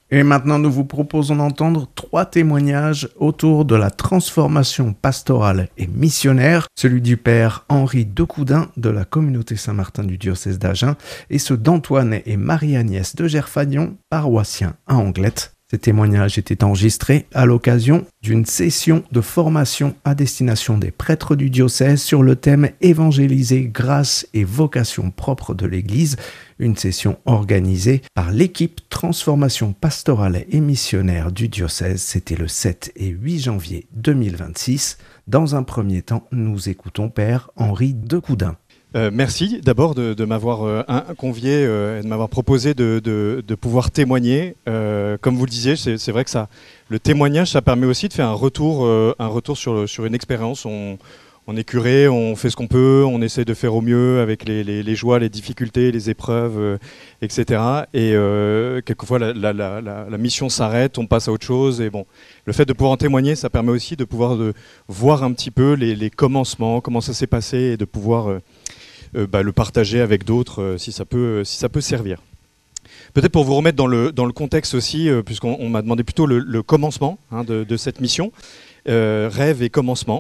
Et maintenant, nous vous proposons d'entendre 3 témoignages autour de la transformation pastorale et missionnaire, celui du père Henri Decoudin de la communauté Saint-Martin du diocèse d'Agen et ceux d'Antoine et Marie-Agnès de Gerfagnon, paroissiens à Anglette. Ces témoignages étaient enregistrés à l'occasion d'une session de formation à destination des prêtres du diocèse sur le thème « Évangéliser, grâce et vocation propre de l'Église », une session organisée par l'équipe Transformation pastorale et missionnaire du diocèse. C'était le 7 et 8 janvier 2026. Dans un premier temps, nous écoutons Père Henri Decoudin. Merci d'abord de m'avoir convié et de m'avoir proposé de pouvoir témoigner. Comme vous le disiez, c'est vrai que le témoignage, ça permet aussi de faire un retour sur une expérience. On est curé, on fait ce qu'on peut, on essaie de faire au mieux avec les joies, les difficultés, les épreuves, etc. Et quelquefois, la mission s'arrête, on passe à autre chose. Et bon, le fait de pouvoir en témoigner, ça permet aussi de pouvoir voir un petit peu les commencements, comment ça s'est passé, et de pouvoir le partager avec d'autres si ça peut servir. Peut-être pour vous remettre dans le contexte aussi, puisqu'on m'a demandé plutôt le commencement de cette mission, rêve et commencement.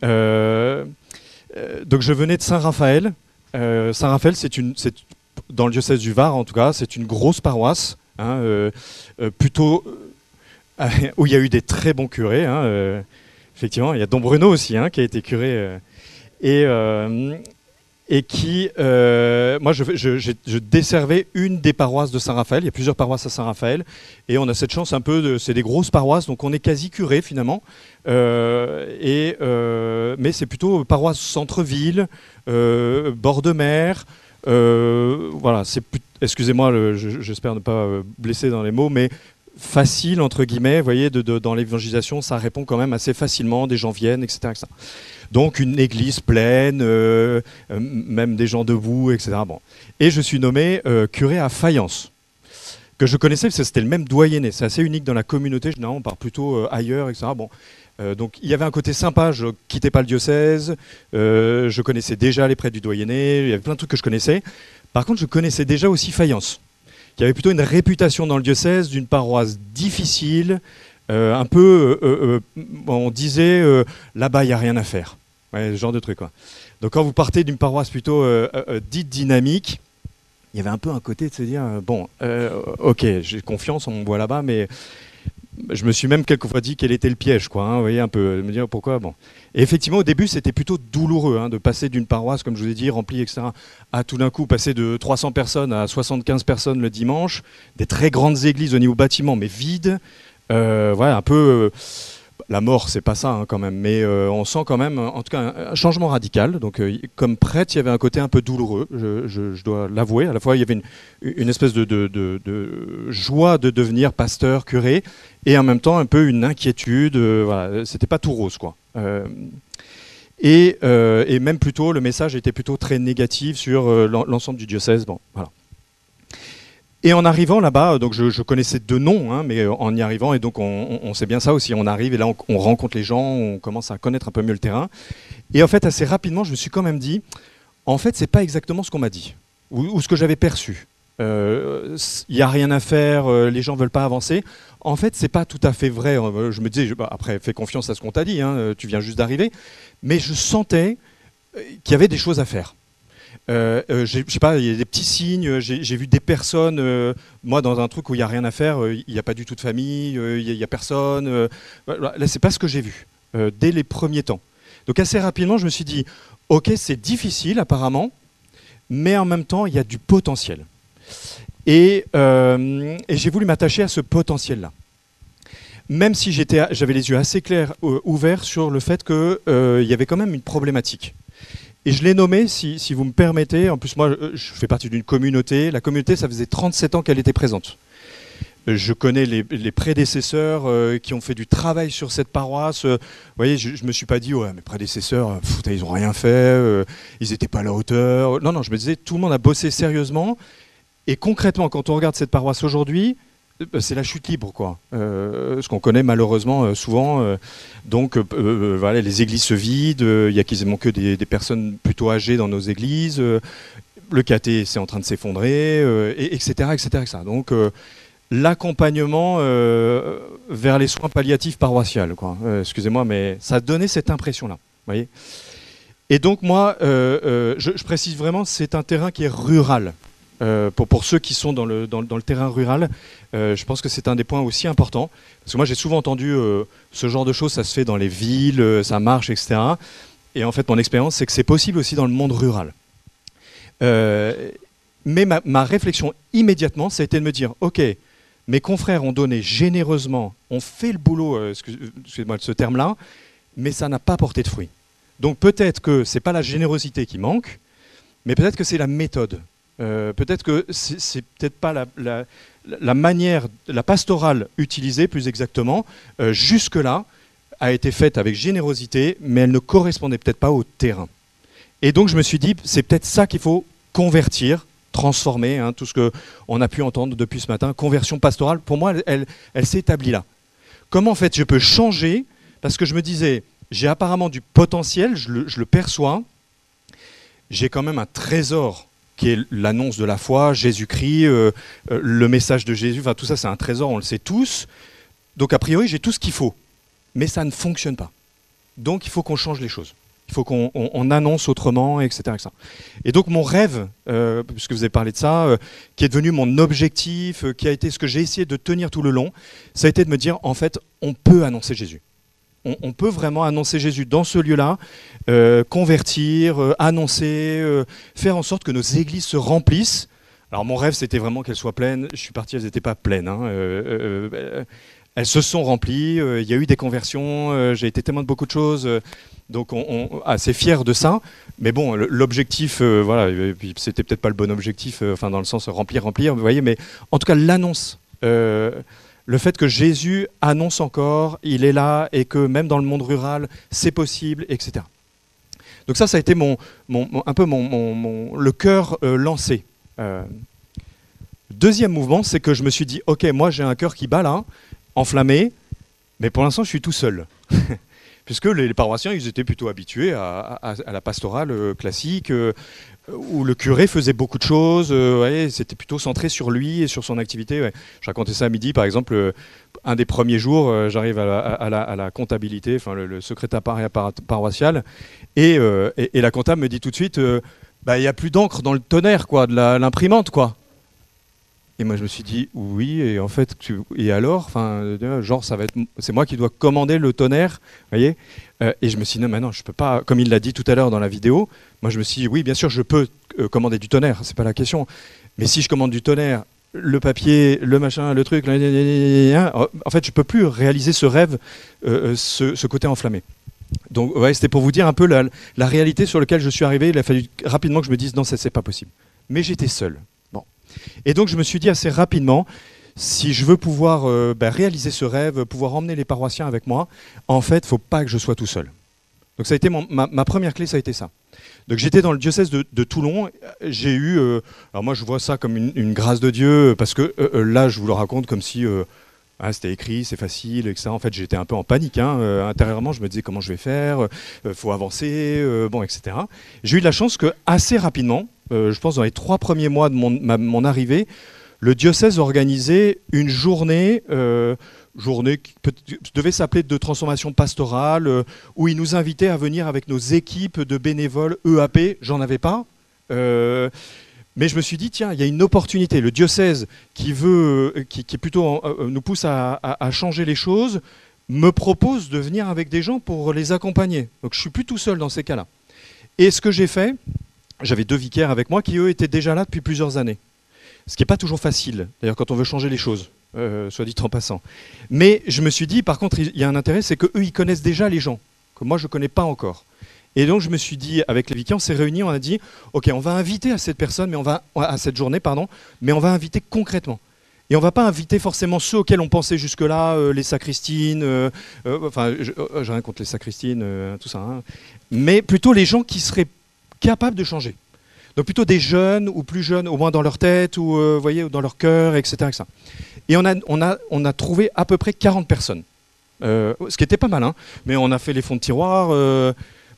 Donc je venais de Saint-Raphaël. Saint-Raphaël, c'est dans le diocèse du Var en tout cas, c'est une grosse paroisse, plutôt où il y a eu des très bons curés. Effectivement, il y a Don Bruno aussi qui a été curé et qui, moi je desservais une des paroisses de Saint-Raphaël. Il y a plusieurs paroisses à Saint-Raphaël et on a cette chance un peu, c'est des grosses paroisses, donc on est quasi curé finalement, mais c'est plutôt paroisse centre-ville, bord de mer, voilà, excusez-moi, j'espère ne pas blesser dans les mots, mais facile entre guillemets, vous voyez, dans l'évangélisation, ça répond quand même assez facilement, des gens viennent, etc. etc. Donc une église pleine, même des gens debout, etc. Bon. Et je suis nommé curé à Fayence, que je connaissais parce que c'était le même doyenné. C'est assez unique dans la communauté, généralement on part plutôt ailleurs, etc. Bon. Donc il y avait un côté sympa, je quittais pas le diocèse, je connaissais déjà les prêtres du doyenné, il y avait plein de trucs que je connaissais. Par contre, je connaissais déjà aussi Fayence, qui avait plutôt une réputation dans le diocèse d'une paroisse difficile, un peu, on disait, là-bas il n'y a rien à faire. Ouais, ce genre de truc, quoi. Donc quand vous partez d'une paroisse plutôt dite dynamique, il y avait un peu un côté de se dire, ok, j'ai confiance, on me voit là-bas, mais je me suis même quelquefois dit quel était le piège, quoi. Vous voyez, un peu, de me dire pourquoi. Bon. Et effectivement, au début, c'était plutôt douloureux de passer d'une paroisse, comme je vous ai dit, remplie, etc., à tout d'un coup passer de 300 personnes à 75 personnes le dimanche, des très grandes églises au niveau bâtiment, mais vides. Voilà, un peu... la mort, c'est pas ça quand même, mais on sent quand même, en tout cas, un changement radical. Donc, comme prêtre, il y avait un côté un peu douloureux, je dois l'avouer. À la fois, il y avait une espèce de joie de devenir pasteur, curé, et en même temps, un peu une inquiétude. Voilà, c'était pas tout rose, quoi. Et même plutôt, le message était plutôt très négatif sur l'ensemble du diocèse. Bon, voilà. Et en arrivant là-bas, donc je connaissais deux noms, mais en y arrivant, et donc on sait bien ça aussi, on arrive et là on rencontre les gens, on commence à connaître un peu mieux le terrain. Et en fait, assez rapidement, je me suis quand même dit, en fait, c'est pas exactement ce qu'on m'a dit, ou ce que j'avais perçu. Il n'y a rien à faire, les gens veulent pas avancer. En fait, c'est pas tout à fait vrai. Je me disais, après, fais confiance à ce qu'on t'a dit, tu viens juste d'arriver. Mais je sentais qu'il y avait des choses à faire. Je sais pas, il y a des petits signes, j'ai vu des personnes, moi dans un truc où il n'y a rien à faire, il n'y a pas du tout de famille, il n'y a personne, là c'est pas ce que j'ai vu, dès les premiers temps. Donc assez rapidement je me suis dit, ok c'est difficile apparemment, mais en même temps il y a du potentiel. Et j'ai voulu m'attacher à ce potentiel-là. Même si j'avais les yeux assez clairs, ouverts sur le fait qu'il y avait quand même une problématique. Et je l'ai nommé, si vous me permettez, en plus moi je fais partie d'une communauté, la communauté ça faisait 37 ans qu'elle était présente. Je connais les prédécesseurs qui ont fait du travail sur cette paroisse. Vous voyez, je ne me suis pas dit, ouais, mes prédécesseurs, ils n'ont rien fait, ils n'étaient pas à la hauteur. Non, je me disais, tout le monde a bossé sérieusement. Et concrètement, quand on regarde cette paroisse aujourd'hui, c'est la chute libre, quoi. Ce qu'on connaît malheureusement souvent. Donc, voilà, les églises se vident. Il y a quasiment que des personnes plutôt âgées dans nos églises. Le caté, c'est en train de s'effondrer, etc., etc., etc. Donc, l'accompagnement vers les soins palliatifs paroissiales, quoi. Excusez-moi, mais ça donnait cette impression-là. Voyez. Et donc moi, je précise vraiment, c'est un terrain qui est rural. Pour ceux qui sont dans le terrain rural, je pense que c'est un des points aussi importants. Parce que moi, j'ai souvent entendu ce genre de choses, ça se fait dans les villes, ça marche, etc. Et en fait, mon expérience, c'est que c'est possible aussi dans le monde rural. Mais ma réflexion immédiatement, ça a été de me dire, ok, mes confrères ont donné généreusement, ont fait le boulot, excusez-moi de ce terme-là, mais ça n'a pas porté de fruits. Donc peut-être que ce n'est pas la générosité qui manque, mais peut-être que c'est la méthode. Peut-être que c'est peut-être pas la manière, la pastorale utilisée plus exactement, jusque-là, a été faite avec générosité, mais elle ne correspondait peut-être pas au terrain. Et donc je me suis dit, c'est peut-être ça qu'il faut convertir, transformer, hein, tout ce qu'on a pu entendre depuis ce matin. Conversion pastorale, pour moi, elle s'est établie là. Comment en fait je peux changer? Parce que je me disais, j'ai apparemment du potentiel, je le perçois. J'ai quand même un trésor qui est l'annonce de la foi, Jésus-Christ, le message de Jésus. Enfin, tout ça, c'est un trésor, on le sait tous. Donc, a priori, j'ai tout ce qu'il faut. Mais ça ne fonctionne pas. Donc, il faut qu'on change les choses. Il faut qu'on annonce autrement, etc., etc. Et donc, mon rêve, puisque vous avez parlé de ça, qui est devenu mon objectif, qui a été ce que j'ai essayé de tenir tout le long, ça a été de me dire, en fait, on peut annoncer Jésus. On peut vraiment annoncer Jésus dans ce lieu-là, convertir, annoncer, faire en sorte que nos églises se remplissent. Alors mon rêve, c'était vraiment qu'elles soient pleines. Je suis parti, elles n'étaient pas pleines. Hein. Elles se sont remplies, il y a eu des conversions, j'ai été témoin de beaucoup de choses. Donc assez fier de ça. Mais bon, l'objectif, voilà, c'était peut-être pas le bon objectif, enfin dans le sens remplir, vous voyez. Mais en tout cas, l'annonce. Le fait que Jésus annonce encore, il est là, et que même dans le monde rural, c'est possible, etc. Donc ça a été un peu le cœur lancé. Deuxième mouvement, c'est que je me suis dit, ok, moi j'ai un cœur qui bat là, enflammé, mais pour l'instant je suis tout seul. Puisque les paroissiens, ils étaient plutôt habitués à la pastorale classique, où le curé faisait beaucoup de choses, ouais, c'était plutôt centré sur lui et sur son activité. Ouais. Je racontais ça à midi, par exemple, un des premiers jours, j'arrive à la comptabilité, enfin le secrétariat paroissial, et la comptable me dit tout de suite, il n'y a plus d'encre dans le tonnerre, quoi, de l'imprimante, quoi. Et moi je me suis dit oui, et en fait et alors, enfin genre c'est moi qui dois commander le tonnerre, voyez. Et je me suis dit non, je peux pas, comme il l'a dit tout à l'heure dans la vidéo. Moi je me suis dit oui, bien sûr je peux commander du tonnerre, c'est pas la question. Mais si je commande du tonnerre, le papier, le machin, le truc, en fait je peux plus réaliser ce rêve, ce côté enflammé. Donc ouais, c'était pour vous dire un peu la réalité sur laquelle je suis arrivé. Il a fallu rapidement que je me dise non, c'est pas possible. Mais j'étais seul. Et donc je me suis dit assez rapidement, si je veux pouvoir réaliser ce rêve, pouvoir emmener les paroissiens avec moi, en fait, il ne faut pas que je sois tout seul. Donc ça a été ma première clé, ça a été ça. Donc j'étais dans le diocèse de Toulon, j'ai eu, alors moi je vois ça comme une grâce de Dieu, parce que là je vous le raconte comme si c'était écrit, c'est facile, etc. En fait j'étais un peu en panique, hein, intérieurement je me disais comment je vais faire, faut avancer, etc. J'ai eu de la chance que assez rapidement, je pense dans les 3 premiers mois de mon arrivée, le diocèse organisait une journée qui devait s'appeler de transformation pastorale, où il nous invitait à venir avec nos équipes de bénévoles EAP. J'en avais pas. Mais je me suis dit, tiens, il y a une opportunité. Le diocèse qui est plutôt nous pousse à changer les choses, me propose de venir avec des gens pour les accompagner. Donc je ne suis plus tout seul dans ces cas-là. Et ce que j'ai fait, j'avais 2 vicaires avec moi qui, eux, étaient déjà là depuis plusieurs années. Ce qui n'est pas toujours facile, d'ailleurs, quand on veut changer les choses, soit dit en passant. Mais je me suis dit, par contre, il y a un intérêt, c'est qu'eux, ils connaissent déjà les gens, que moi, je ne connais pas encore. Et donc, je me suis dit, avec les vicaires, on s'est réunis, on a dit, OK, on va inviter à cette personne, à cette journée, mais on va inviter concrètement. Et on ne va pas inviter forcément ceux auxquels on pensait jusque-là, les sacristines, j'ai rien contre les sacristines, tout ça, hein, mais plutôt les gens qui seraient capables de changer. Donc plutôt des jeunes ou plus jeunes, au moins dans leur tête ou dans leur cœur, etc., etc. Et on a trouvé à peu près 40 personnes, ce qui était pas mal, hein, mais on a fait les fonds de tiroir.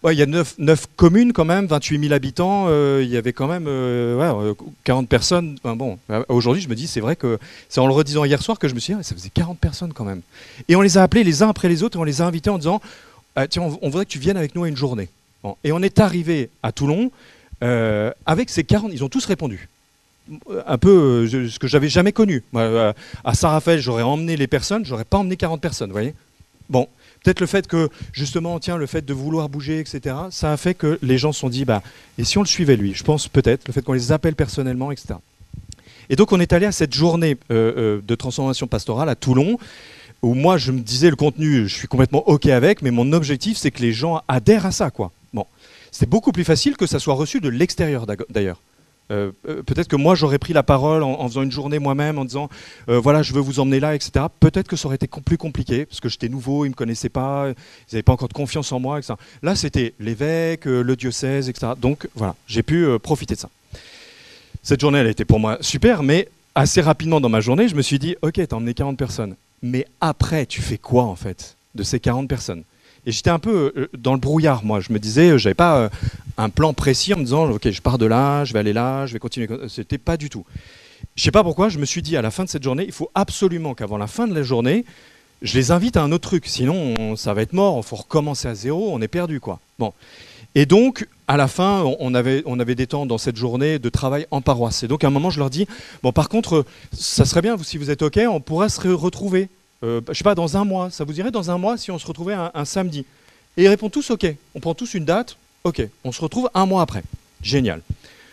Ouais, il y a 9 communes quand même, 28 000 habitants, il y avait quand même 40 personnes. Enfin, bon, aujourd'hui je me dis, c'est vrai que c'est en le redisant hier soir que je me suis dit, ça faisait 40 personnes quand même. Et on les a appelés les uns après les autres et on les a invités en disant, tiens, on voudrait que tu viennes avec nous à une journée. Bon. Et on est arrivé à Toulon avec ces 40, ils ont tous répondu. Un peu ce que j'avais jamais connu. À Saint-Raphaël, j'aurais emmené les personnes, j'aurais pas emmené 40 personnes, vous voyez. Bon. Peut-être le fait que, justement, tiens, le fait de vouloir bouger, etc., ça a fait que les gens se sont dit, et si on le suivait lui? Je pense peut-être, le fait qu'on les appelle personnellement, etc. Et donc on est allé à cette journée de transformation pastorale à Toulon, où moi je me disais, le contenu, je suis complètement OK avec, mais mon objectif c'est que les gens adhèrent à ça, quoi. Bon. C'est beaucoup plus facile que ça soit reçu de l'extérieur, d'ailleurs. Peut-être que moi j'aurais pris la parole en faisant une journée moi-même en disant voilà, je veux vous emmener là, etc. Peut-être que ça aurait été plus compliqué parce que j'étais nouveau, ils me connaissaient pas, ils n'avaient pas encore de confiance en moi, etc. Là c'était l'évêque, le diocèse, etc. Donc voilà, j'ai pu profiter de ça. Cette journée elle a été pour moi super, mais assez rapidement dans ma journée je me suis dit ok, t'as emmené 40 personnes, mais après tu fais quoi en fait de ces 40 personnes? Et j'étais un peu dans le brouillard, moi. Je me disais, j'avais pas un plan précis en me disant, ok, je pars de là, je vais aller là, je vais continuer. C'était pas du tout. Je sais pas pourquoi, je me suis dit à la fin de cette journée, il faut absolument qu'avant la fin de la journée, je les invite à un autre truc. Sinon, ça va être mort, il faut recommencer à zéro, on est perdu, quoi. Bon. Et donc, à la fin, on avait des temps dans cette journée de travail en paroisse. Et donc, à un moment, je leur dis, bon, par contre, ça serait bien, si vous êtes ok, on pourrait se retrouver. Je sais pas, dans un mois, ça vous irait dans un mois si on se retrouvait un samedi? Et ils répondent tous ok, on prend tous une date, ok, on se retrouve un mois après. Génial.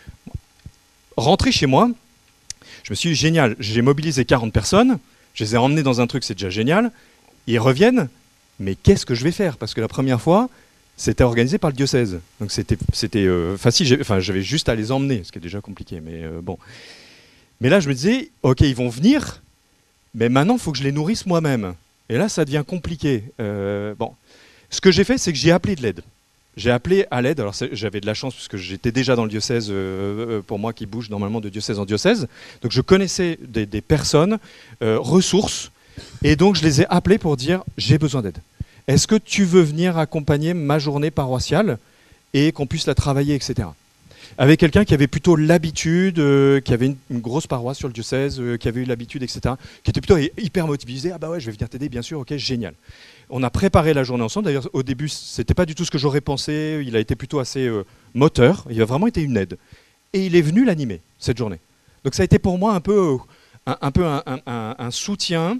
Rentré chez moi, je me suis dit génial, j'ai mobilisé 40 personnes, je les ai emmenés dans un truc, c'est déjà génial, ils reviennent, mais qu'est-ce que je vais faire? Parce que la première fois, c'était organisé par le diocèse, donc c'était facile, j'avais juste à les emmener, ce qui est déjà compliqué, mais bon. Mais là je me disais, ok, ils vont venir, mais maintenant, il faut que je les nourrisse moi-même. Et là, ça devient compliqué. Bon. Ce que j'ai fait, c'est que j'ai appelé de l'aide. J'ai appelé à l'aide. Alors, j'avais de la chance, puisque j'étais déjà dans le diocèse, pour moi qui bouge normalement de diocèse en diocèse. Donc, je connaissais des personnes, ressources. Et donc, je les ai appelés pour dire, j'ai besoin d'aide. Est-ce que tu veux venir accompagner ma journée paroissiale et qu'on puisse la travailler, etc. Avec quelqu'un qui avait plutôt l'habitude, qui avait une grosse paroisse sur le diocèse, qui avait eu l'habitude, etc., qui était plutôt hyper motivé, ah bah ouais, je vais venir t'aider, bien sûr, ok, génial. On a préparé la journée ensemble, d'ailleurs au début, c'était pas du tout ce que j'aurais pensé, il a été plutôt assez moteur, il a vraiment été une aide. Et il est venu l'animer, cette journée. Donc ça a été pour moi un peu un soutien,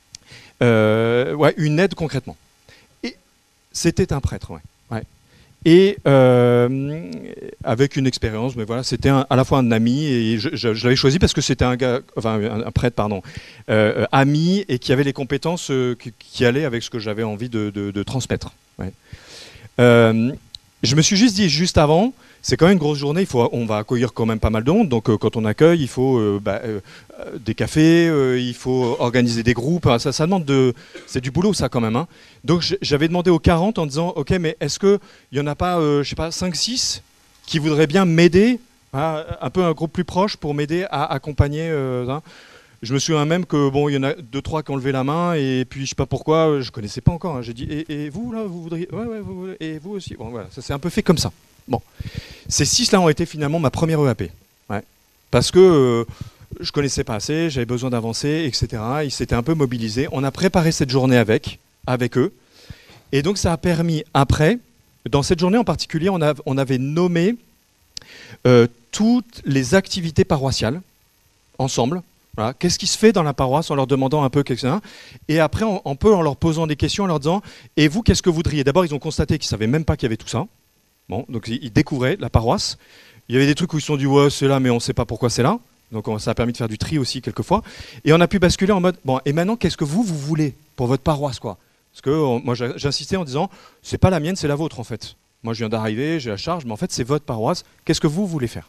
une aide concrètement. Et c'était un prêtre, ouais. Et avec une expérience, mais voilà, c'était à la fois un ami, et je l'avais choisi parce que c'était un gars, enfin un prêtre, pardon, ami, et qui avait les compétences qui allaient avec ce que j'avais envie de transmettre. Ouais. Je me suis juste dit, juste avant, c'est quand même une grosse journée, on va accueillir quand même pas mal de monde, donc quand on accueille, il faut des cafés, il faut organiser des groupes, ça demande c'est du boulot ça quand même. Hein. Donc j'avais demandé aux 40 en disant, ok, mais est-ce qu'il n'y en a pas, je sais pas, 5-6 qui voudraient bien m'aider, un peu un groupe plus proche pour m'aider à accompagner Je me souviens même que bon, il y en a 2-3 qui ont levé la main et puis je sais pas pourquoi, je connaissais pas encore. Hein, j'ai dit et vous là, vous voudriez vous, et vous aussi. Bon voilà, ça s'est un peu fait comme ça. Bon, ces 6 là ont été finalement ma première EAP, ouais, parce que je connaissais pas assez, j'avais besoin d'avancer, etc. Ils s'étaient un peu mobilisés. On a préparé cette journée avec eux, et donc ça a permis après, dans cette journée en particulier, on avait nommé toutes les activités paroissiales ensemble. Voilà. Qu'est-ce qui se fait dans la paroisse en leur demandant un peu quelque chose. Et après, on peut en leur posant des questions, en leur disant « Et vous, qu'est-ce que vous voudriez ?» D'abord, ils ont constaté qu'ils ne savaient même pas qu'il y avait tout ça. Bon, donc ils découvraient la paroisse. Il y avait des trucs où ils se sont dit « Ouais, c'est là, mais on ne sait pas pourquoi c'est là. » Donc ça a permis de faire du tri aussi quelquefois. Et on a pu basculer en mode « Bon, et maintenant, qu'est-ce que vous voulez pour votre paroisse, quoi ?» Parce que moi, j'insistais en disant « C'est pas la mienne, c'est la vôtre, en fait. Moi, je viens d'arriver, j'ai la charge, mais en fait, c'est votre paroisse. Qu'est-ce que vous voulez faire ?»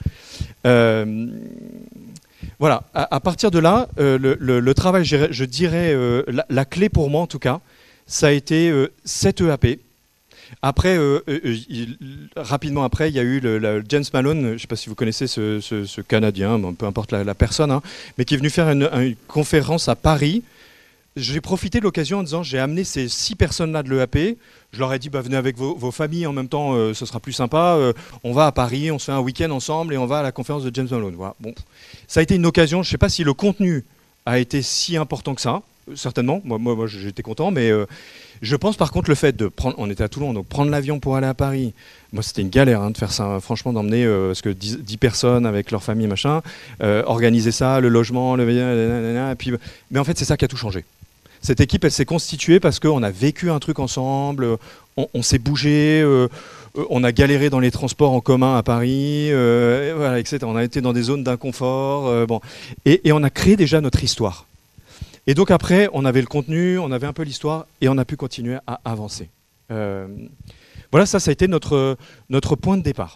Voilà, à partir de là, le travail, je dirais, la clé pour moi en tout cas, ça a été cette EAP. Après, rapidement après, il y a eu le James Malone, je ne sais pas si vous connaissez ce Canadien, peu importe la personne, hein, mais qui est venu faire une conférence à Paris j'ai profité de l'occasion en disant, j'ai amené ces 6 personnes-là de l'EAP, je leur ai dit, venez avec vos familles en même temps, ce sera plus sympa, on va à Paris, on se fait un week-end ensemble et on va à la conférence de James Malone. Voilà. Bon. Ça a été une occasion, je ne sais pas si le contenu a été si important que ça, certainement, moi j'étais content, mais je pense par contre le fait de prendre, on était à Toulon, donc prendre l'avion pour aller à Paris, moi c'était une galère de faire ça, franchement d'emmener, parce que 10 personnes avec leur famille, machin, organiser ça, le logement, et puis, mais en fait c'est ça qui a tout changé. Cette équipe, elle s'est constituée parce qu'on a vécu un truc ensemble, on s'est bougé, on a galéré dans les transports en commun à Paris, voilà, etc. On a été dans des zones d'inconfort, bon. Et on a créé déjà notre histoire. Et donc après, on avait le contenu, on avait un peu l'histoire, et on a pu continuer à avancer. Voilà, ça a été notre point de départ.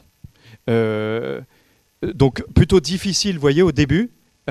Donc plutôt difficile, vous voyez, au début,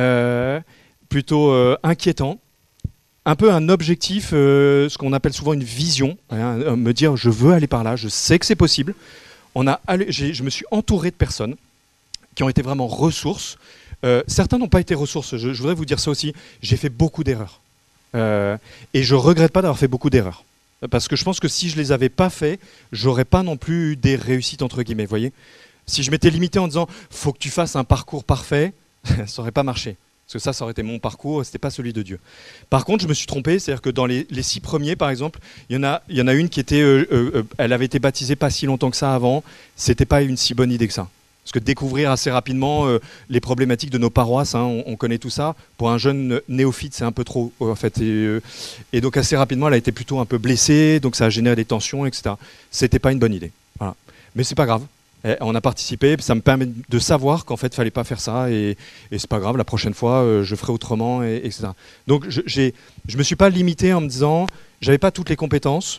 plutôt inquiétant. Un peu un objectif, ce qu'on appelle souvent une vision, hein, me dire je veux aller par là, je sais que c'est possible. Je me suis entouré de personnes qui ont été vraiment ressources. Certains n'ont pas été ressources, je voudrais vous dire ça aussi, j'ai fait beaucoup d'erreurs. Et je ne regrette pas d'avoir fait beaucoup d'erreurs. Parce que je pense que si je ne les avais pas fait, j'aurais pas non plus eu des réussites entre guillemets, vous voyez. Si je m'étais limité en disant faut que tu fasses un parcours parfait, ça n'aurait pas marché. Parce que ça aurait été mon parcours, c'était pas celui de Dieu. Par contre, je me suis trompé, c'est-à-dire que dans les 6 premiers, par exemple, il y en a une qui était, elle avait été baptisée pas si longtemps que ça avant, c'était pas une si bonne idée que ça. Parce que découvrir assez rapidement les problématiques de nos paroisses, hein, on connaît tout ça. Pour un jeune néophyte, c'est un peu trop, en fait. Et donc assez rapidement, elle a été plutôt un peu blessée, donc ça a généré des tensions, etc. C'était pas une bonne idée. Voilà. Mais c'est pas grave. On a participé, ça me permet de savoir qu'en fait, il fallait pas faire ça, et c'est pas grave, la prochaine fois, je ferai autrement, etc. Donc, je me suis pas limité en me disant, j'avais pas toutes les compétences,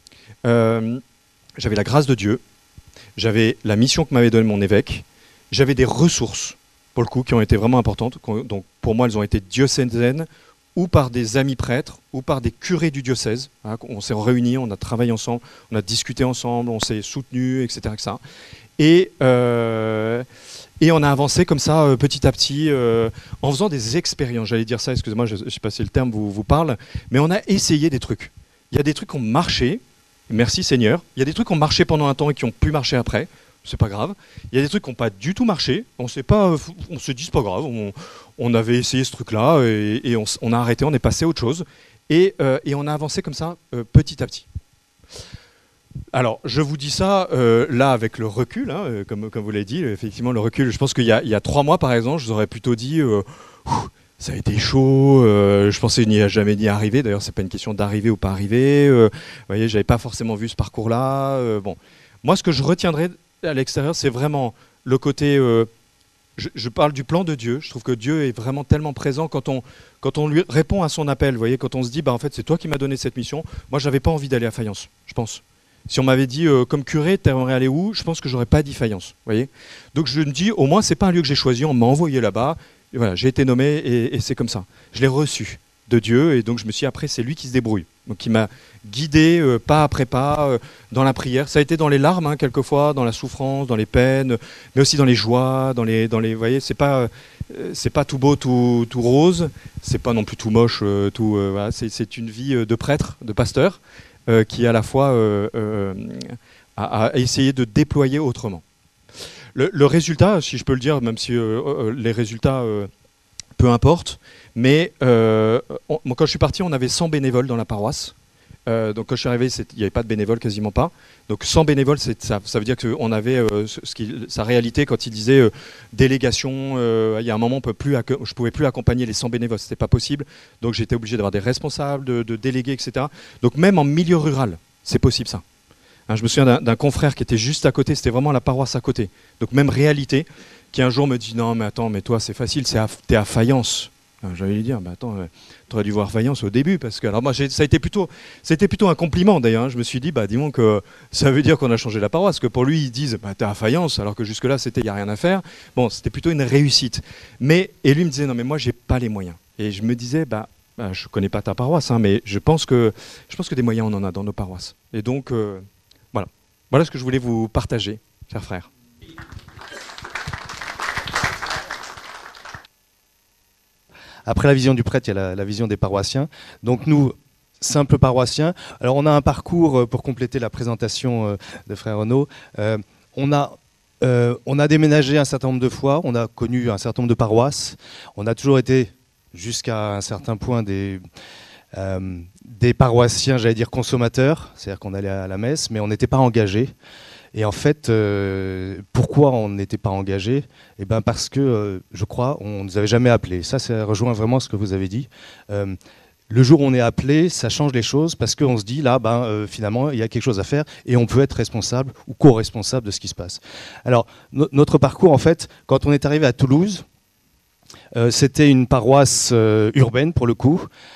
j'avais la grâce de Dieu, j'avais la mission que m'avait donnée mon évêque, j'avais des ressources, pour le coup, qui ont été vraiment importantes. Donc, pour moi, elles ont été diocésaines, ou par des amis prêtres, ou par des curés du diocèse. Hein, on s'est réunis, on a travaillé ensemble, on a discuté ensemble, on s'est soutenus, etc., etc. Et on a avancé comme ça petit à petit en faisant des expériences. J'allais dire ça, excusez-moi, je ne sais pas si le terme vous parle, mais on a essayé des trucs. Il y a des trucs qui ont marché, merci Seigneur. Il y a des trucs qui ont marché pendant un temps et qui ont pu marcher après, c'est pas grave. Il y a des trucs qui n'ont pas du tout marché, on s'est dit c'est pas grave, on avait essayé ce truc-là et on a arrêté, on est passé à autre chose. Et on a avancé comme ça petit à petit. Alors, je vous dis ça là avec le recul, hein, comme vous l'avez dit, effectivement le recul, je pense qu'il y a 3 mois par exemple, je vous aurais plutôt dit ça a été chaud, je pensais n'y a jamais ni arriver, d'ailleurs c'est pas une question d'arriver ou pas arriver, vous voyez, j'avais pas forcément vu ce parcours-là, bon. Moi ce que je retiendrai à l'extérieur, c'est vraiment le côté, je parle du plan de Dieu, je trouve que Dieu est vraiment tellement présent quand on lui répond à son appel, vous voyez, quand on se dit, bah en fait c'est toi qui m'as donné cette mission, moi j'avais pas envie d'aller à Fayence, je pense. Si on m'avait dit comme curé, tu aimerais aller où? Je pense que j'aurais pas dit Fayence. Voyez. Donc je me dis, au moins c'est pas un lieu que j'ai choisi, on m'a envoyé là-bas. Voilà, j'ai été nommé et c'est comme ça. Je l'ai reçu de Dieu et donc je me suis dit, après c'est lui qui se débrouille. Donc il m'a guidé pas après pas dans la prière. Ça a été dans les larmes hein, quelquefois, dans la souffrance, dans les peines, mais aussi dans les joies, dans les. Vous voyez, c'est pas tout beau, tout rose. C'est pas non plus tout moche, voilà, c'est une vie de prêtre, de pasteur. Qui à la fois a essayé de déployer autrement. Le résultat, si je peux le dire, même si les résultats, peu importe, mais moi, quand je suis parti, on avait 100 bénévoles dans la paroisse. Donc quand je suis arrivé, il n'y avait pas de bénévoles, quasiment pas. Donc 100 bénévoles, ça veut dire qu'on avait sa réalité quand il disait délégation. Il y a un moment, je ne pouvais plus accompagner les 100 bénévoles, c'était pas possible. Donc j'étais obligé d'avoir des responsables, de délégués, etc. Donc même en milieu rural, c'est possible ça. Hein, je me souviens d'un confrère qui était juste à côté, c'était vraiment la paroisse à côté. Donc même réalité, qui un jour me dit non mais attends, mais toi c'est facile, t'es à Fayence. J'allais lui dire, bah attends, t'aurais dû voir Fayence au début, parce que alors moi, c'était plutôt un compliment d'ailleurs. Hein. Je me suis dit, bah dis-moi que ça veut dire qu'on a changé la paroisse, que pour lui ils disent, bah t'es à Fayence, alors que jusque là c'était, y a rien à faire. Bon, c'était plutôt une réussite. Et lui me disait, non mais moi j'ai pas les moyens. Et je me disais, bah je connais pas ta paroisse, hein, mais je pense que des moyens on en a dans nos paroisses. Et donc voilà ce que je voulais vous partager, chers frères. Après la vision du prêtre, il y a la vision des paroissiens. Donc nous, simples paroissiens, alors on a un parcours pour compléter la présentation de Frère Renaud. On a déménagé un certain nombre de fois, on a connu un certain nombre de paroisses. On a toujours été, jusqu'à un certain point, des paroissiens, j'allais dire consommateurs, c'est-à-dire qu'on allait à la messe, mais on n'était pas engagés. Et en fait, pourquoi on n'était pas engagés ? Eh ben parce que, je crois, on ne nous avait jamais appelés. Ça rejoint vraiment ce que vous avez dit. Le jour où on est appelé, ça change les choses parce qu'on se dit, là, finalement, il y a quelque chose à faire et on peut être responsable ou co-responsable de ce qui se passe. Alors, notre parcours, en fait, quand on est arrivé à Toulouse, c'était une paroisse urbaine, pour le coup,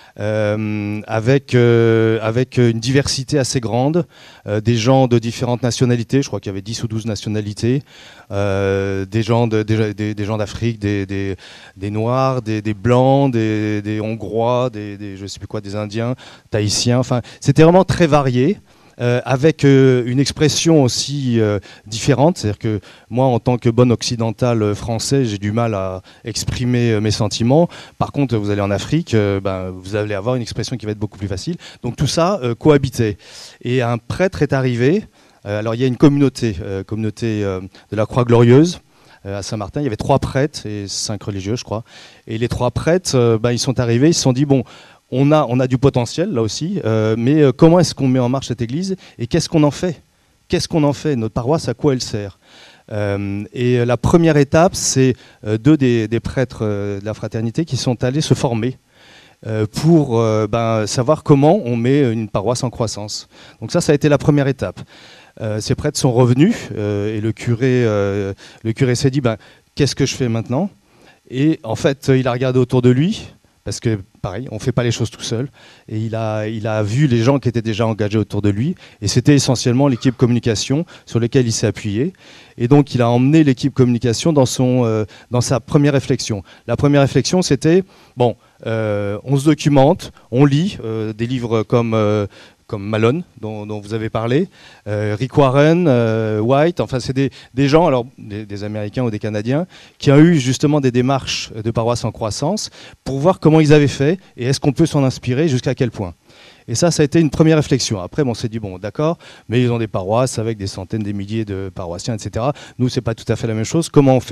avec une diversité assez grande, des gens de différentes nationalités, je crois qu'il y avait 10 ou 12 nationalités, des gens d'Afrique, des Noirs, des Blancs, des Hongrois, je ne sais plus quoi, des Indiens, Tahitiens, enfin c'était vraiment très varié. Avec une expression aussi différente, c'est-à-dire que moi, en tant que bon occidental français, j'ai du mal à exprimer mes sentiments. Par contre, vous allez en Afrique, vous allez avoir une expression qui va être beaucoup plus facile. Donc tout ça cohabitait. Et un prêtre est arrivé. Alors il y a une communauté de la Croix-Glorieuse à Saint-Martin. Il y avait 3 prêtres et 5 religieux, je crois. Et les 3 prêtres, ils sont arrivés, ils se sont dit, bon, on a du potentiel là aussi, mais comment est-ce qu'on met en marche cette église et qu'est-ce qu'on en fait ? Qu'est-ce qu'on en fait ? Notre paroisse, à quoi elle sert ? Et la première étape, c'est 2 des prêtres de la fraternité qui sont allés se former pour savoir comment on met une paroisse en croissance. Donc ça a été la première étape. Ces prêtres sont revenus et le curé s'est dit, qu'est-ce que je fais maintenant ? Et en fait, il a regardé autour de lui. Parce que, pareil, on ne fait pas les choses tout seul. Et il a vu les gens qui étaient déjà engagés autour de lui. Et c'était essentiellement l'équipe communication sur laquelle il s'est appuyé. Et donc, il a emmené l'équipe communication dans sa première réflexion. La première réflexion, c'était, on se documente, on lit des livres comme Malone, dont vous avez parlé, Rick Warren, White, enfin c'est des gens, alors des Américains ou des Canadiens, qui ont eu justement des démarches de paroisse en croissance pour voir comment ils avaient fait et est-ce qu'on peut s'en inspirer, jusqu'à quel point. Et ça a été une première réflexion. Après, on s'est dit, bon, d'accord, mais ils ont des paroisses avec des centaines, des milliers de paroissiens, etc. Nous, c'est pas tout à fait la même chose. Comment on fait ?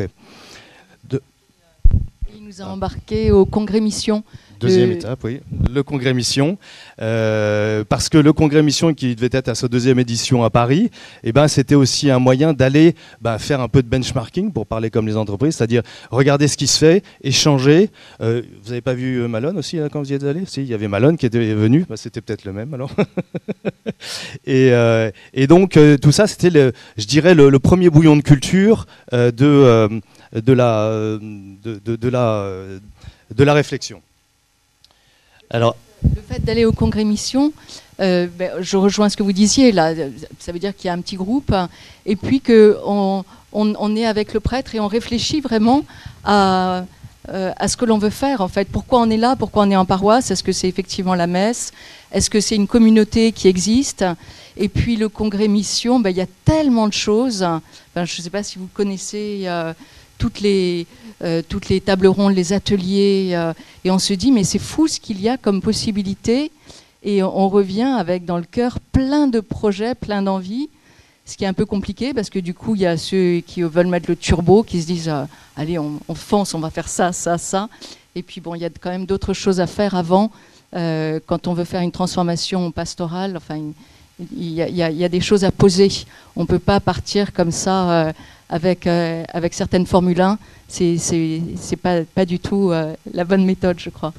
Il nous a embarqués au Congrès Mission. Deuxième étape, oui, le Congrès Mission, parce que le Congrès Mission qui devait être à sa 2e édition à Paris, c'était aussi un moyen d'aller faire un peu de benchmarking, pour parler comme les entreprises, c'est-à-dire regarder ce qui se fait, échanger. Vous n'avez pas vu Malone aussi quand vous y êtes allé ? Si, il y avait Malone qui était venu, c'était peut-être le même alors. Et donc tout ça, c'était, je dirais, le premier bouillon de culture de la réflexion. Alors, le fait d'aller au Congrès Mission, je rejoins ce que vous disiez, là, ça veut dire qu'il y a un petit groupe, et puis qu'on est avec le prêtre et on réfléchit vraiment à ce que l'on veut faire, en fait. Pourquoi on est là ? Pourquoi on est en paroisse ? Est-ce que c'est effectivement la messe ? Est-ce que c'est une communauté qui existe ? Et puis le Congrès Mission, il y a tellement de choses. Je ne sais pas si vous connaissez toutes les tables rondes, les ateliers, et on se dit mais c'est fou ce qu'il y a comme possibilité, et on revient avec dans le cœur plein de projets, plein d'envies, ce qui est un peu compliqué parce que du coup il y a ceux qui veulent mettre le turbo, qui se disent allez on fonce, on va faire ça, et puis il y a quand même d'autres choses à faire avant, quand on veut faire une transformation pastorale, enfin il y a des choses à poser, on peut pas partir comme ça avec certaines Formule 1, c'est pas du tout la bonne méthode, je crois.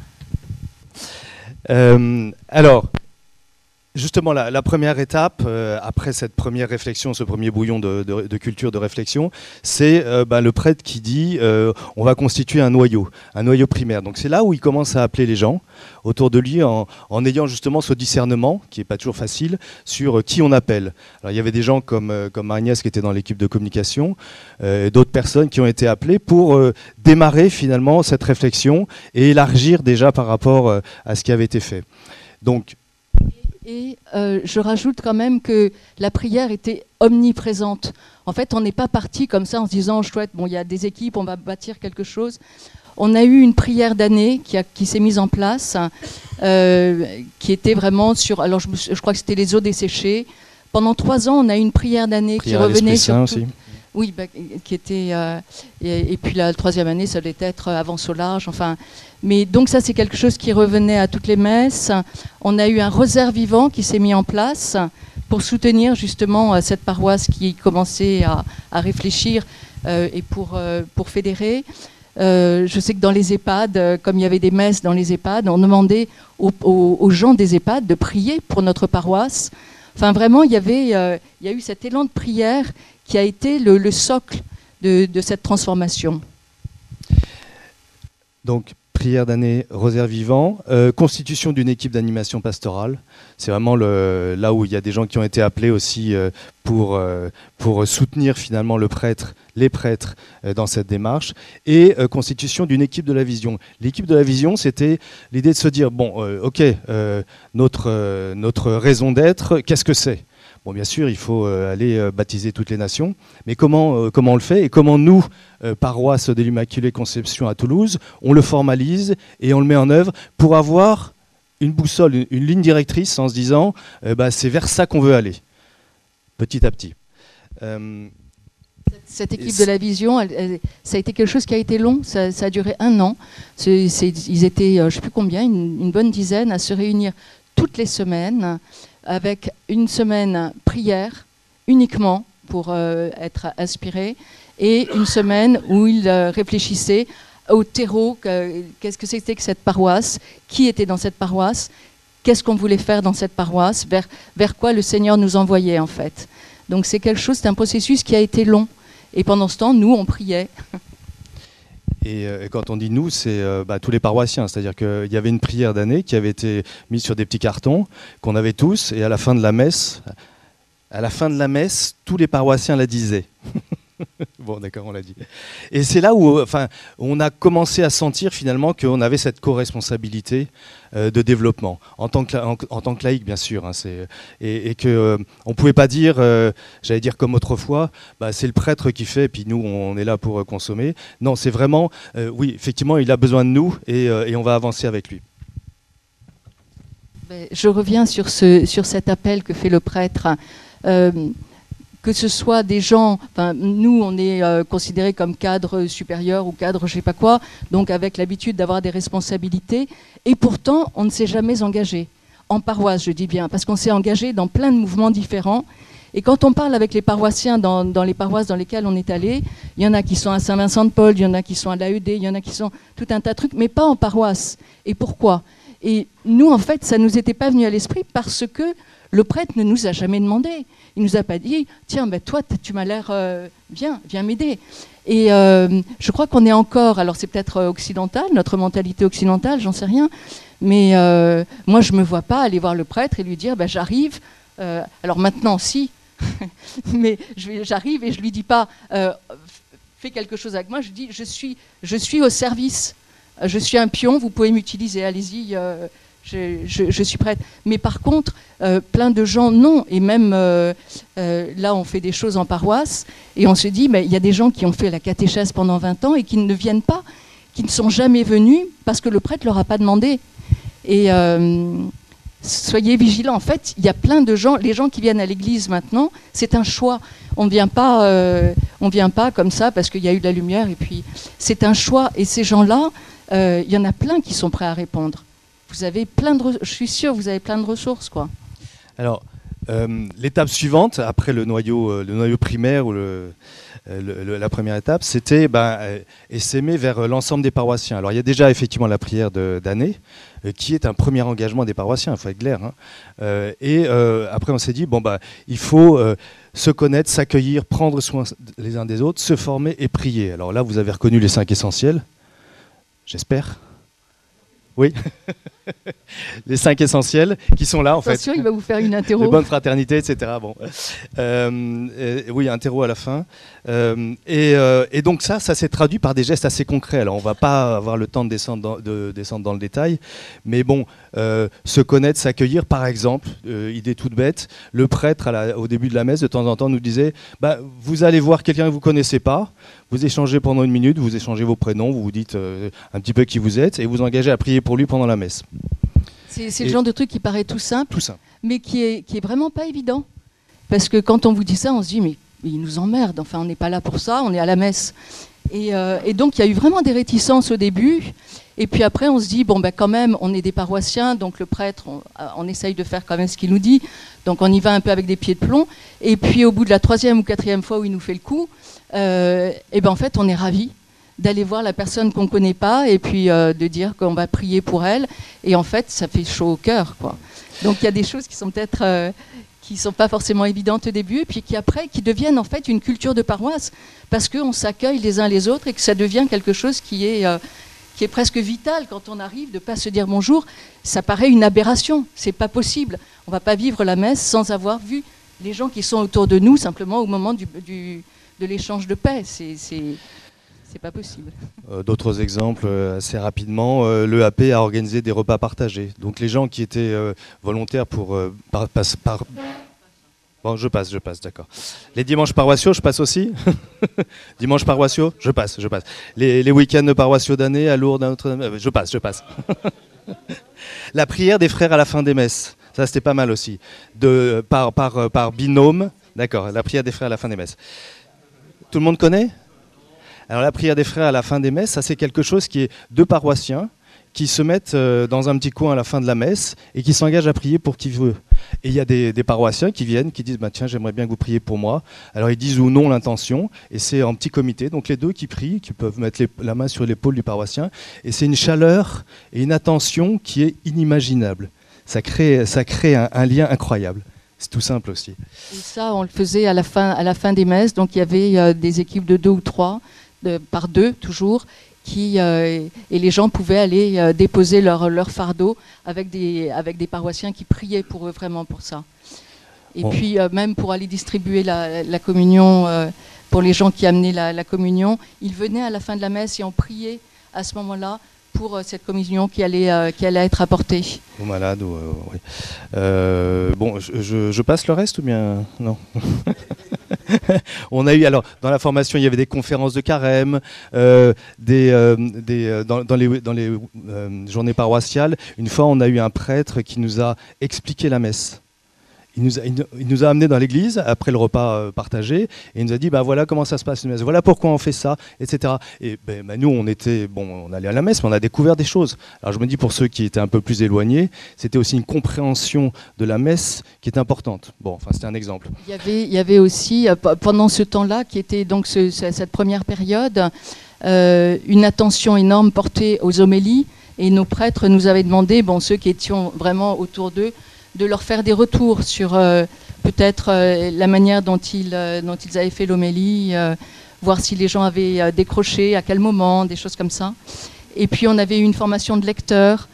Alors, justement, la première étape, après cette première réflexion, ce premier bouillon de culture, de réflexion, c'est le prêtre qui dit on va constituer un noyau primaire. Donc c'est là où il commence à appeler les gens autour de lui en ayant justement ce discernement, qui n'est pas toujours facile, sur qui on appelle. Alors il y avait des gens comme Agnès qui était dans l'équipe de communication, d'autres personnes qui ont été appelées pour démarrer finalement cette réflexion et élargir déjà par rapport à ce qui avait été fait. Donc, et je rajoute quand même que la prière était omniprésente. En fait, on n'est pas parti comme ça en se disant chouette, il y a des équipes, on va bâtir quelque chose. on a eu une prière d'année qui s'est mise en place, qui était vraiment sur... Alors, je crois que c'était les eaux desséchées. Pendant 3 ans, on a eu une prière d'année qui revenait sur... aussi. Oui, qui était... et puis la 3e année, ça devait être Avance au large, enfin... Mais donc ça, c'est quelque chose qui revenait à toutes les messes. On a eu un rosaire vivant qui s'est mis en place pour soutenir justement cette paroisse qui commençait à réfléchir et pour fédérer. Je sais que dans les EHPAD, comme il y avait des messes dans les EHPAD, on demandait aux gens des EHPAD de prier pour notre paroisse. Enfin, vraiment, il y a eu cet élan de prière qui a été le socle de cette transformation. Donc, prière d'année, rosaire vivant, constitution d'une équipe d'animation pastorale. C'est vraiment là où il y a des gens qui ont été appelés aussi pour soutenir finalement les prêtres dans cette démarche. Et constitution d'une équipe de la vision. L'équipe de la vision, c'était l'idée de se dire, bon, ok, notre raison d'être, qu'est-ce que c'est ? Bon, bien sûr, il faut aller baptiser toutes les nations, mais comment on le fait et comment nous, paroisse de l'Immaculée Conception à Toulouse, on le formalise et on le met en œuvre pour avoir une boussole, une ligne directrice en se disant c'est vers ça qu'on veut aller, petit à petit. Cette équipe de la vision, ça a été quelque chose qui a été long, ça a duré 1 an. Ils étaient, je ne sais plus combien, une bonne dizaine à se réunir toutes les semaines, avec une semaine prière uniquement pour être inspiré et une semaine où il réfléchissait au terreau, qu'est-ce que c'était que cette paroisse, qui était dans cette paroisse, qu'est-ce qu'on voulait faire dans cette paroisse, vers quoi le Seigneur nous envoyait en fait. Donc c'est un processus qui a été long et pendant ce temps, nous, on priait. Et quand on dit nous, c'est tous les paroissiens. C'est-à-dire qu'il y avait une prière d'année qui avait été mise sur des petits cartons qu'on avait tous. Et à la fin de la messe, tous les paroissiens la disaient. Bon, d'accord, on l'a dit. Et c'est là où on a commencé à sentir finalement qu'on avait cette co-responsabilité de développement, en tant que laïc, bien sûr. Hein, et qu'on ne pouvait pas dire, j'allais dire comme autrefois, c'est le prêtre qui fait, et puis nous, on est là pour consommer. Non, c'est vraiment, oui, effectivement, il a besoin de nous, et on va avancer avec lui. Je reviens sur cet appel que fait le prêtre. Que ce soit des gens, nous on est considérés comme cadres supérieurs ou cadres je sais pas quoi, donc avec l'habitude d'avoir des responsabilités, et pourtant on ne s'est jamais engagé, en paroisse je dis bien, parce qu'on s'est engagé dans plein de mouvements différents, et quand on parle avec les paroissiens dans les paroisses dans lesquelles on est allé, il y en a qui sont à Saint-Vincent-de-Paul, il y en a qui sont à l'AED, il y en a qui sont tout un tas de trucs, mais pas en paroisse. Et pourquoi ? Et nous en fait ça nous était pas venu à l'esprit parce que le prêtre ne nous a jamais demandé. Il ne nous a pas dit « Tiens, toi, tu m'as l'air... viens m'aider ». Et je crois qu'on est encore... Alors, c'est peut-être occidental, notre mentalité occidentale, j'en sais rien. Mais moi, je ne me vois pas aller voir le prêtre et lui dire « J'arrive. » Alors maintenant, si. Mais j'arrive et je ne lui dis pas « Fais quelque chose avec moi ». Je dis « Je suis au service. Je suis un pion, vous pouvez m'utiliser. Allez-y. » Je suis prête. Mais par contre, plein de gens, non. Et même là, on fait des choses en paroisse et on se dit, il y a des gens qui ont fait la catéchèse pendant 20 ans et qui ne viennent pas, qui ne sont jamais venus parce que le prêtre ne leur a pas demandé. Et soyez vigilants. En fait, il y a plein de gens, les gens qui viennent à l'église maintenant, c'est un choix. On ne vient pas comme ça parce qu'il y a eu de la lumière. Et puis, c'est un choix. Et ces gens-là, il y en a plein qui sont prêts à répondre. Vous avez je suis sûre que vous avez plein de ressources, quoi. Alors, l'étape suivante, après le noyau primaire ou la première étape, c'était s'aimer vers l'ensemble des paroissiens. Alors, il y a déjà effectivement la prière d'année, qui est un premier engagement des paroissiens, il faut être clair. Hein. Après, on s'est dit, il faut se connaître, s'accueillir, prendre soin les uns des autres, se former et prier. Alors là, vous avez reconnu les 5 essentiels, j'espère. Oui. Les 5 essentiels qui sont là en Attention, fait. il va vous faire une interro. De bonne fraternité, etc. Bon. Oui, interro à la fin. Et donc ça s'est traduit par des gestes assez concrets. Alors on va pas avoir le temps de descendre dans le détail, mais bon, se connaître, s'accueillir, par exemple, idée toute bête, le prêtre au début de la messe, de temps en temps, nous disait vous allez voir quelqu'un que vous connaissez pas, vous échangez pendant 1 minute, vous échangez vos prénoms, vous vous dites un petit peu qui vous êtes, et vous engagez à prier pour lui pendant la messe. C'est le genre de truc qui paraît tout simple, Tout simple. mais qui est vraiment pas évident. Parce que quand on vous dit ça, on se dit, mais il nous emmerde, enfin on n'est pas là pour ça, on est à la messe. Et donc il y a eu vraiment des réticences au début, et puis après on se dit, bon ben quand même, on est des paroissiens, donc le prêtre, on essaye de faire quand même ce qu'il nous dit, donc on y va un peu avec des pieds de plomb, et puis au bout de la 3e ou 4e fois où il nous fait le coup, et ben en fait on est ravis d'aller voir la personne qu'on ne connaît pas et puis de dire qu'on va prier pour elle. Et en fait, ça fait chaud au cœur, quoi. Donc il y a des choses qui sont peut-être qui sont pas forcément évidentes au début, et puis qui deviennent en fait une culture de paroisse, parce qu'on s'accueille les uns les autres et que ça devient quelque chose qui est presque vital quand on arrive, de ne pas se dire bonjour. Ça paraît une aberration, c'est pas possible. On ne va pas vivre la messe sans avoir vu les gens qui sont autour de nous, simplement au moment de l'échange de paix. C'est pas possible. D'autres exemples assez rapidement, l'EAP a organisé des repas partagés. Donc les gens qui étaient volontaires pour Bon, je passe, d'accord. Les dimanches paroissiaux, je passe aussi. Dimanches paroissiaux, je passe. Les week-ends paroissiaux d'année à Lourdes, à Notre-Dame, je passe. La prière des frères à la fin des messes, ça c'était pas mal aussi. Par binôme, d'accord. La prière des frères à la fin des messes. Tout le monde connaît ? Alors la prière des frères à la fin des messes, ça c'est quelque chose qui est 2 paroissiens qui se mettent dans un petit coin à la fin de la messe et qui s'engagent à prier pour qui veut. Et il y a des paroissiens qui viennent, qui disent tiens, j'aimerais bien que vous priez pour moi. Alors ils disent ou non l'intention, et c'est en petit comité. Donc les 2 qui prient, qui peuvent mettre la main sur l'épaule du paroissien, et c'est une chaleur et une attention qui est inimaginable. Ça crée un lien incroyable. C'est tout simple aussi. Et ça, on le faisait à la fin des messes. Donc il y avait des équipes de 2 ou 3, par 2 toujours, et les gens pouvaient aller déposer leur fardeau avec des paroissiens qui priaient pour eux vraiment pour ça. Et puis même pour aller distribuer la communion, pour les gens qui amenaient la communion, ils venaient à la fin de la messe et on priait à ce moment-là pour cette communion qui allait être apportée. Aux malades, oui. Bon, je passe le reste ou bien non? On a eu, alors, dans la formation, il y avait des conférences de carême, dans les journées paroissiales. Une fois, on a eu un prêtre qui nous a expliqué la messe. Il nous a amenés dans l'église après le repas partagé et il nous a dit voilà comment ça se passe une messe, voilà pourquoi on fait ça, etc. Et nous on allait à la messe mais on a découvert des choses. Alors je me dis pour ceux qui étaient un peu plus éloignés, c'était aussi une compréhension de la messe qui est importante. Bon, enfin c'était un exemple. Il y avait aussi pendant ce temps-là qui était donc cette première période une attention énorme portée aux homélies et nos prêtres nous avaient demandé, ceux qui étions vraiment autour d'eux, de leur faire des retours sur peut-être la manière dont ils avaient fait l'homélie, voir si les gens avaient décroché, à quel moment, des choses comme ça. Et puis on avait eu une formation de lecteurs.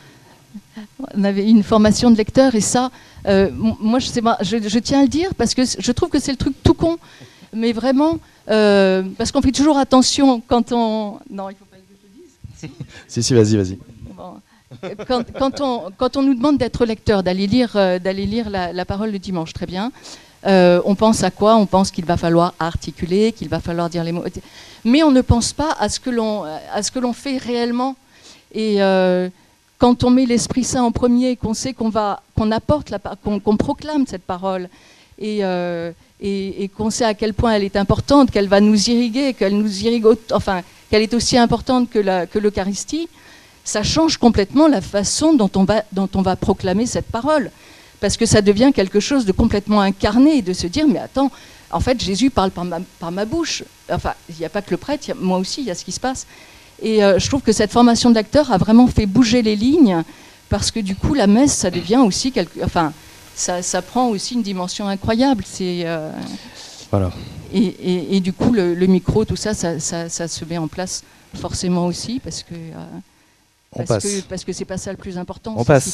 Et ça, moi je tiens à le dire parce que je trouve que c'est le truc tout con, mais vraiment, parce qu'on fait toujours attention quand on... Non, il ne faut pas que je le dise. Si, vas-y. Bon. Quand on nous demande d'être lecteur, d'aller lire la parole le dimanche, très bien. On pense à quoi? On pense qu'il va falloir articuler, qu'il va falloir dire les mots. Mais on ne pense pas à ce que l'on fait réellement. Et quand on met l'Esprit Saint en premier, qu'on sait qu'on apporte, qu'on proclame cette parole, et qu'on sait à quel point elle est importante, qu'elle va nous irriguer, qu'elle est aussi importante que l'Eucharistie, ça change complètement la façon dont on va proclamer cette parole. Parce que ça devient quelque chose de complètement incarné, de se dire, mais attends, en fait, Jésus parle par ma bouche. Enfin, il n'y a pas que le prêtre, moi aussi, il y a ce qui se passe. Et je trouve que cette formation d'acteur a vraiment fait bouger les lignes, parce que du coup, la messe, ça devient aussi ça prend aussi une dimension incroyable. Voilà. Et du coup, le micro, tout ça se met en place forcément aussi, parce que On passe. Parce que c'est pas ça le plus important. On passe.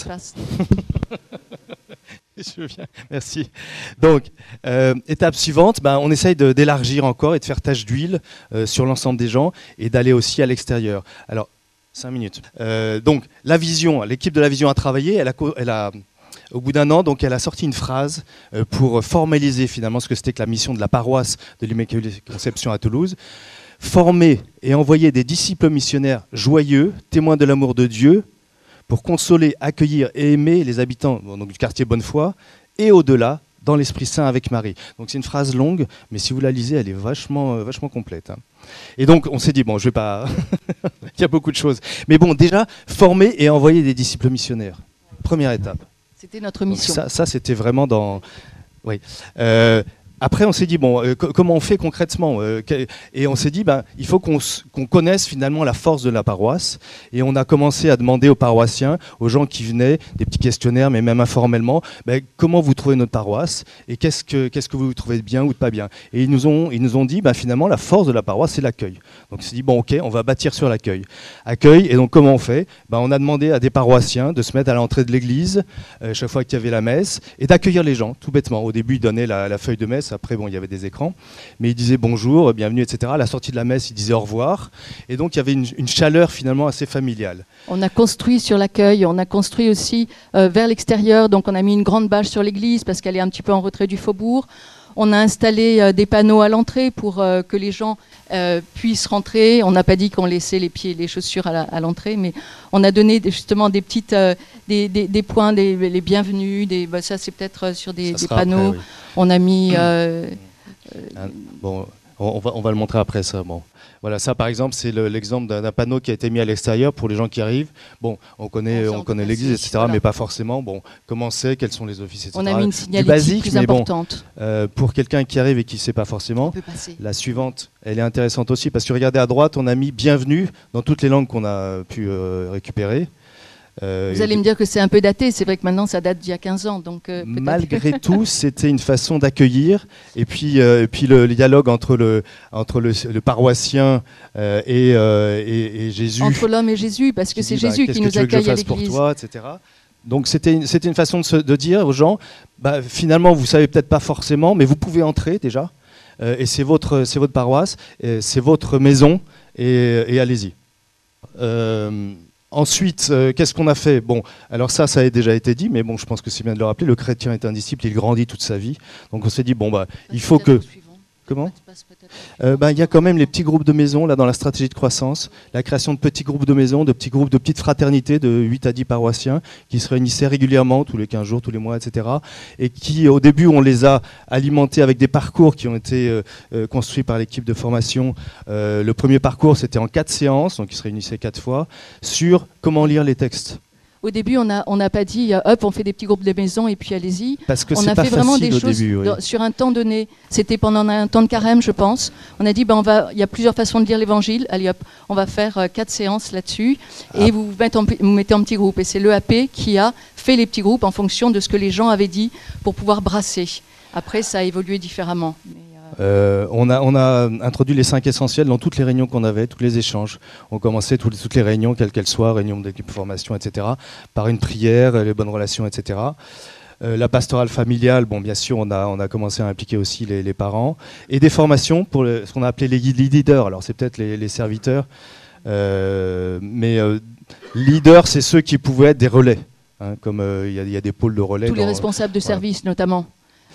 Je viens, merci. Donc, étape suivante, on essaye d'élargir encore et de faire tache d'huile sur l'ensemble des gens et d'aller aussi à l'extérieur. Alors, 5 minutes. Donc, la vision, l'équipe de la vision a travaillé, au bout d'un an, donc, elle a sorti une phrase pour formaliser finalement ce que c'était que la mission de la paroisse de l'Immaculée Conception à Toulouse. Former et envoyer des disciples missionnaires joyeux, témoins de l'amour de Dieu, pour consoler, accueillir et aimer les habitants donc, du quartier Bonnefoy et au-delà, dans l'Esprit Saint avec Marie. Donc c'est une phrase longue, mais si vous la lisez, elle est vachement complète. Hein. Et donc on s'est dit, bon, je vais pas... Il y a beaucoup de choses. Mais bon, déjà, former et envoyer des disciples missionnaires. Première étape. C'était notre mission. Donc ça c'était vraiment dans... Oui. Après, on s'est dit, bon, comment on fait concrètement et on s'est dit, il faut qu'on connaisse finalement la force de la paroisse. Et on a commencé à demander aux paroissiens, aux gens qui venaient, des petits questionnaires, mais même informellement, comment vous trouvez notre paroisse et qu'est-ce que vous trouvez de bien ou de pas bien. Et ils nous ont dit, finalement, la force de la paroisse, c'est l'accueil. Donc on s'est dit, bon, ok, on va bâtir sur l'accueil. Accueil, et donc comment on fait on a demandé à des paroissiens de se mettre à l'entrée de l'église, chaque fois qu'il y avait la messe, et d'accueillir les gens, tout bêtement. Au début, ils donnaient la feuille de messe. Après, bon, il y avait des écrans, mais il disait bonjour, bienvenue, etc. À la sortie de la messe, il disait au revoir. Et donc, il y avait une chaleur finalement assez familiale. On a construit sur l'accueil, on a construit aussi vers l'extérieur. Donc, on a mis une grande bâche sur l'église parce qu'elle est un petit peu en retrait du faubourg. On a installé des panneaux à l'entrée pour que les gens puissent rentrer. On n'a pas dit qu'on laissait les pieds et les chaussures à l'entrée, mais on a donné justement des petites des points, les bienvenus. Ça, c'est peut-être sur des panneaux. Après, oui. On a mis... Bon, on va le montrer après ça. Bon. Voilà, ça par exemple, c'est l'exemple d'un panneau qui a été mis à l'extérieur pour les gens qui arrivent. Bon, on connaît l'église, etc., voilà. Mais pas forcément. Bon, comment c'est, quels sont les offices, etc. On a mis une signalétique plus importante. Pour quelqu'un qui arrive et qui ne sait pas forcément, la suivante, elle est intéressante aussi, parce que regardez à droite, on a mis bienvenue dans toutes les langues qu'on a pu récupérer. Vous allez me dire que c'est un peu daté, c'est vrai que maintenant ça date d'il y a 15 ans. Donc, malgré tout, c'était une façon d'accueillir. Et puis le dialogue entre le paroissien et Jésus. Entre l'homme et Jésus, parce que c'est Jésus qui nous accueille à l'église. Pour toi, etc. Donc c'était une façon de dire aux gens, finalement vous ne savez peut-être pas forcément, mais vous pouvez entrer déjà. Et c'est votre paroisse, c'est votre maison, et allez-y. Ensuite, qu'est-ce qu'on a fait ? Bon, alors ça a déjà été dit, mais bon, je pense que c'est bien de le rappeler. Le chrétien est un disciple, il grandit toute sa vie. Donc on s'est dit, il faut que... Comment ? Il y a quand même les petits groupes de maison là dans la stratégie de croissance, la création de petits groupes de maison, de petits groupes de petites fraternités de 8 à 10 paroissiens qui se réunissaient régulièrement, tous les 15 jours, tous les mois, etc. Et qui, au début, on les a alimentés avec des parcours qui ont été construits par l'équipe de formation. Le premier parcours, c'était en 4 séances, donc ils se réunissaient 4 fois, sur comment lire les textes. Au début, on n'a pas dit hop, on fait des petits groupes de maison et puis allez-y. Parce que on c'est a pas fait vraiment facile des au choses début, oui. sur un temps donné. C'était pendant un temps de carême, je pense. On a dit il y a plusieurs façons de lire l'Évangile. Allez hop, on va faire 4 séances là-dessus et vous mettez en petits groupes. Et c'est l'EAP qui a fait les petits groupes en fonction de ce que les gens avaient dit pour pouvoir brasser. Après, ça a évolué différemment. On a introduit les 5 essentiels dans toutes les réunions qu'on avait, tous les échanges. On commençait toutes les réunions, quelles qu'elles soient, réunions d'équipe formation, etc., par une prière, les bonnes relations, etc. La pastorale familiale, bien sûr, on a commencé à impliquer aussi les parents. Et des formations pour ce qu'on a appelé les leaders. Alors c'est peut-être les serviteurs, mais leaders, c'est ceux qui pouvaient être des relais. Hein, comme il y a des pôles de relais. Tous les responsables de service, notamment.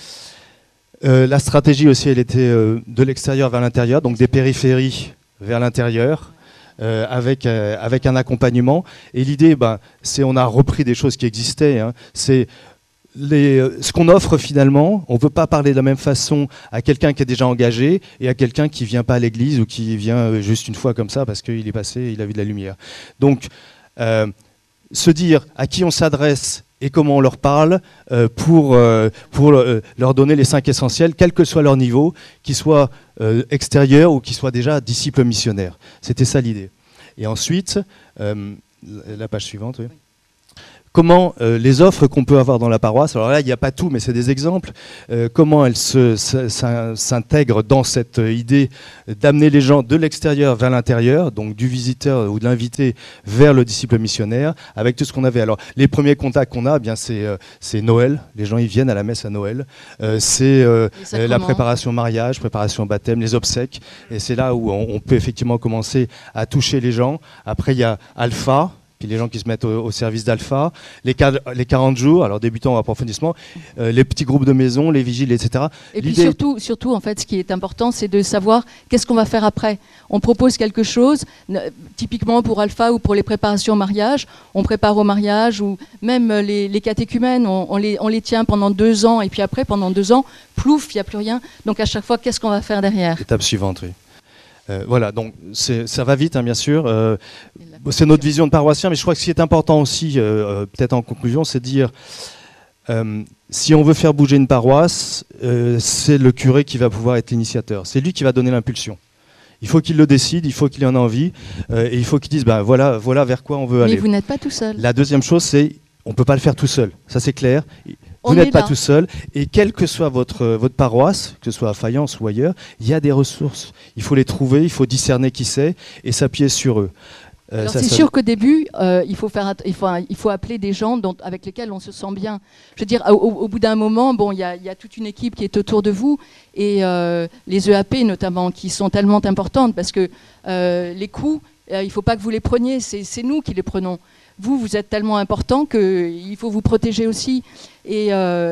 La stratégie aussi, elle était de l'extérieur vers l'intérieur, donc des périphéries vers l'intérieur, avec un accompagnement. Et l'idée, c'est on a repris des choses qui existaient. Hein. C'est ce qu'on offre finalement. On ne peut pas parler de la même façon à quelqu'un qui est déjà engagé et à quelqu'un qui ne vient pas à l'église ou qui vient juste une fois comme ça parce qu'il est passé, il a vu de la lumière. Donc, se dire à qui on s'adresse et comment on leur parle pour leur donner les 5 essentiels, quel que soit leur niveau, qu'ils soient extérieurs ou qu'ils soient déjà disciples missionnaires. C'était ça l'idée. Et ensuite, la page suivante, oui. comment les offres qu'on peut avoir dans la paroisse, alors là il n'y a pas tout mais c'est des exemples, comment elles s'intègrent dans cette idée d'amener les gens de l'extérieur vers l'intérieur, donc du visiteur ou de l'invité vers le disciple missionnaire, avec tout ce qu'on avait. Alors les premiers contacts qu'on a, eh bien c'est Noël, les gens ils viennent à la messe à Noël, c'est la préparation mariage, préparation baptême, les obsèques, et c'est là où on peut effectivement commencer à toucher les gens. Après il y a Alpha, puis les gens qui se mettent au service d'Alpha, les 40 jours, alors débutant ou approfondissement, les petits groupes de maison, les vigiles, etc. Et puis surtout, en fait, ce qui est important, c'est de savoir qu'est-ce qu'on va faire après. On propose quelque chose, typiquement pour Alpha ou pour les préparations au mariage, on prépare au mariage, ou même les catéchumènes, on les tient pendant 2 ans, et puis après, pendant 2 ans, plouf, il n'y a plus rien. Donc à chaque fois, qu'est-ce qu'on va faire derrière ? Étape suivante, oui. Voilà, donc ça va vite, hein, bien sûr. C'est notre vision de paroissien, mais je crois que ce qui est important aussi, peut-être en conclusion, c'est de dire si on veut faire bouger une paroisse, c'est le curé qui va pouvoir être l'initiateur. C'est lui qui va donner l'impulsion. Il faut qu'il le décide, il faut qu'il en ait envie, et il faut qu'il dise voilà vers quoi on veut aller. Mais vous n'êtes pas tout seul. La deuxième chose, c'est on ne peut pas le faire tout seul. Ça, c'est clair. Vous n'êtes pas tout seul, et quelle que soit votre paroisse, que ce soit à Fayence ou ailleurs, il y a des ressources. Il faut les trouver, il faut discerner qui c'est et s'appuyer sur eux. C'est sûr qu'au début, il faut appeler des gens avec lesquels on se sent bien. Je veux dire, au bout d'un moment, il y a toute une équipe qui est autour de vous, et les EAP notamment, qui sont tellement importantes, parce que les coûts, il ne faut pas que vous les preniez, c'est nous qui les prenons. Vous êtes tellement important qu'il faut vous protéger aussi. Il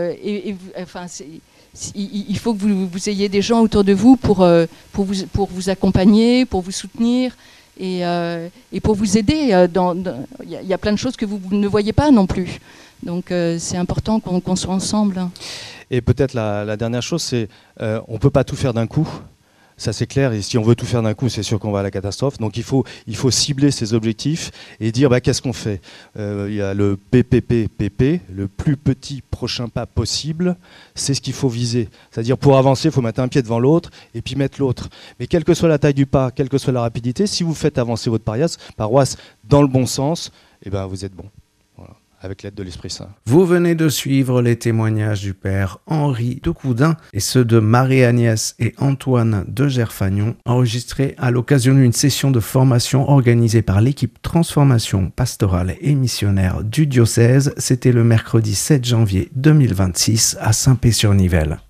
faut que vous ayez des gens autour de vous pour vous accompagner, pour vous soutenir et pour vous aider. Il y a plein de choses que vous ne voyez pas non plus. Donc c'est important qu'on soit ensemble. Et peut-être la dernière chose, c'est on ne peut pas tout faire d'un coup. Ça c'est clair, et si on veut tout faire d'un coup, c'est sûr qu'on va à la catastrophe. Donc il faut cibler ses objectifs et dire qu'est-ce qu'on fait. Il y a le PPPPP, le plus petit prochain pas possible, c'est ce qu'il faut viser. C'est-à-dire pour avancer, il faut mettre un pied devant l'autre et puis mettre l'autre. Mais quelle que soit la taille du pas, quelle que soit la rapidité, si vous faites avancer votre paroisse dans le bon sens, vous êtes bon. Avec l'aide de l'Esprit Saint. Vous venez de suivre les témoignages du père Henri de Coudin et ceux de Marie-Agnès et Antoine de Gerfagnon, enregistrés à l'occasion d'une session de formation organisée par l'équipe Transformation pastorale et missionnaire du diocèse. C'était le mercredi 7 janvier 2026 à Saint-Pé-sur-Nivelle.